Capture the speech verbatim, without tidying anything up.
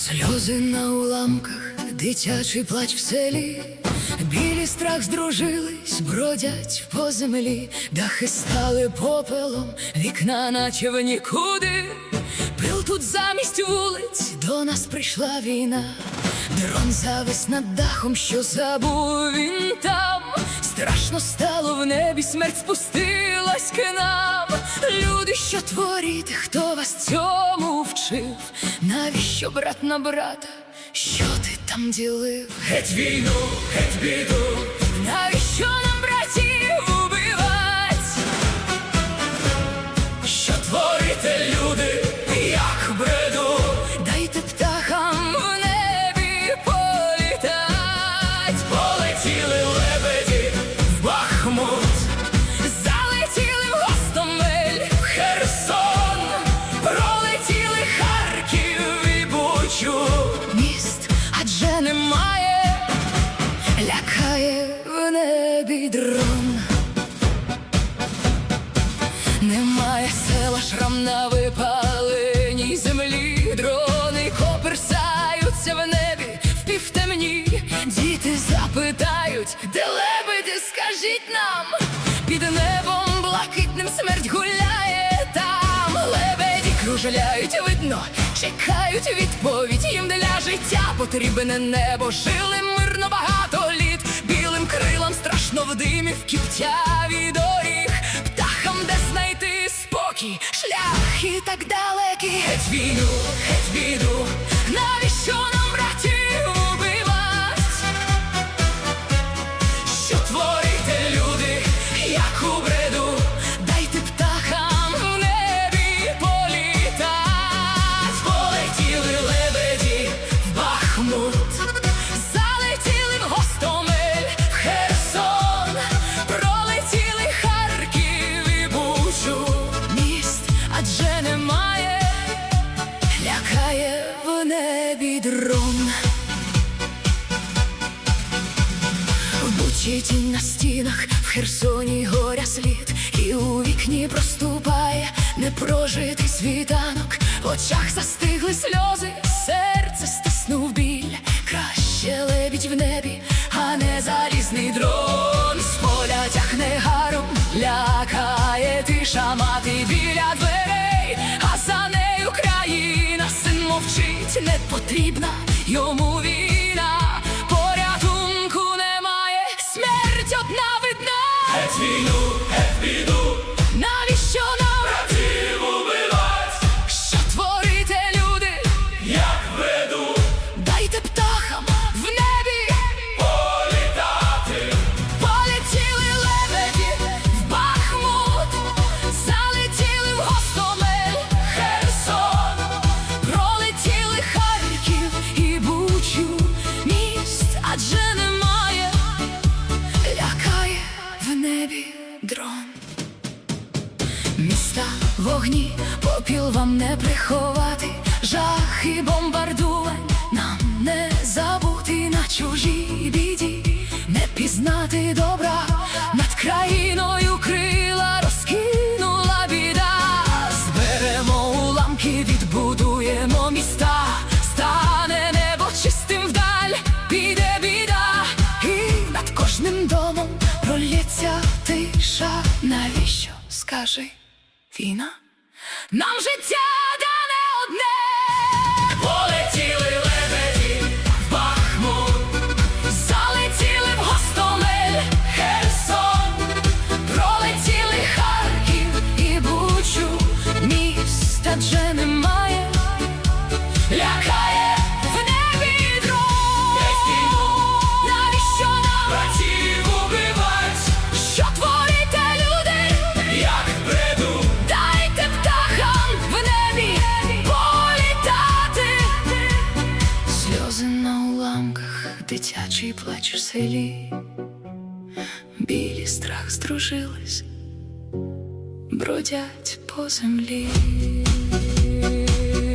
Сльози на уламках, дитячий плач в селі, білі страх здружились, бродять по землі, дахи стали попелом, вікна наче в нікуди. Пил тут замість вулиць, до нас прийшла війна. Дрон завис над дахом, що забув він там. Страшно стало в небі, смерть спустилась к нам. Люди, що творите, хто вас цьому вчив? Навіщо брат на брата, що ти там ділив? Геть війну, геть біду, навіщо нам братів убивать? що творите, люди, як в бреду? Дайте птахам в небі політать. Полетіли лебеді в Бахмут, Залетіли в Гостомель, в Херсон, пролетіли Харків і Бучу. міст, адже немає, лякає в небі дрон. Немає села, шрам на випаленій землі. Дрони коперсаються в небі в півтемні. Діти запитають, де лебеді, скажіть нам. Під небом блакитним смерть гуляє там. Лебеді кружляють, видно, чекають відповідь. Їм для життя потрібне небо. Жили мирно багато літ, білим крилам страшно в димі, в кіптяві доріг. Птахам де знайти спокій, шляхи так далекі. Геть війну, геть біду, Навіщо нам братів убивать? що творите, люди, як у бреду? Дайте птахам в небі політать. Полетіли лебеді в Бахмут, Залетіли в Гостомель, в Херсон, пролетіли Харків і Бучу. міст, адже немає, лякає в небі дрон. В Бучі тінь на стінах, в Херсоні горя слід, і у вікні проступає непрожитий світанок. В очах застигли сльози, серце стиснув біль. Краще лебідь в небі, а не залізний дрон. З поля тягне гаром, лякає тиша, мати біля дверей, а за нею країна. Син мовчить, не потрібна йому війна. Порятунку немає, смерть одна видна. Геть війну, геть біду, Навіщо нам, братів убивать, що творите, люди? як в бреду? Дайте птахам в небі Політати, полетіли лебеді в Бахмут, залетіли в Гостомель, Херсон, пролетіли Харків і Бучу. Міст, адже немає, лякає в небі дрон. Міста вогні, попіл вам не приховати, жахи бомбардувань нам не забути. На чужій біді не пізнати добра, над країною крила розкинула біда. Зберемо уламки, відбудуємо міста, стане небо чистим вдаль, піде біда, і над кожним домом пролється тиша. Навіщо, скажи, війна? Нам життя дане одне. полетіли лебеді в Бахмут, Залетіли в Гостомель, Херсон, пролетіли Харків і Бучу. Міст, адже немає, лякає в небі дрон. Геть війну, Навіщо нам, братів убивать, що творите, люди? як в бреду? Дайте птахам в небі політати. Сльози на уламках, дитячий плач в селі, білі страх здружились, бродять по землі.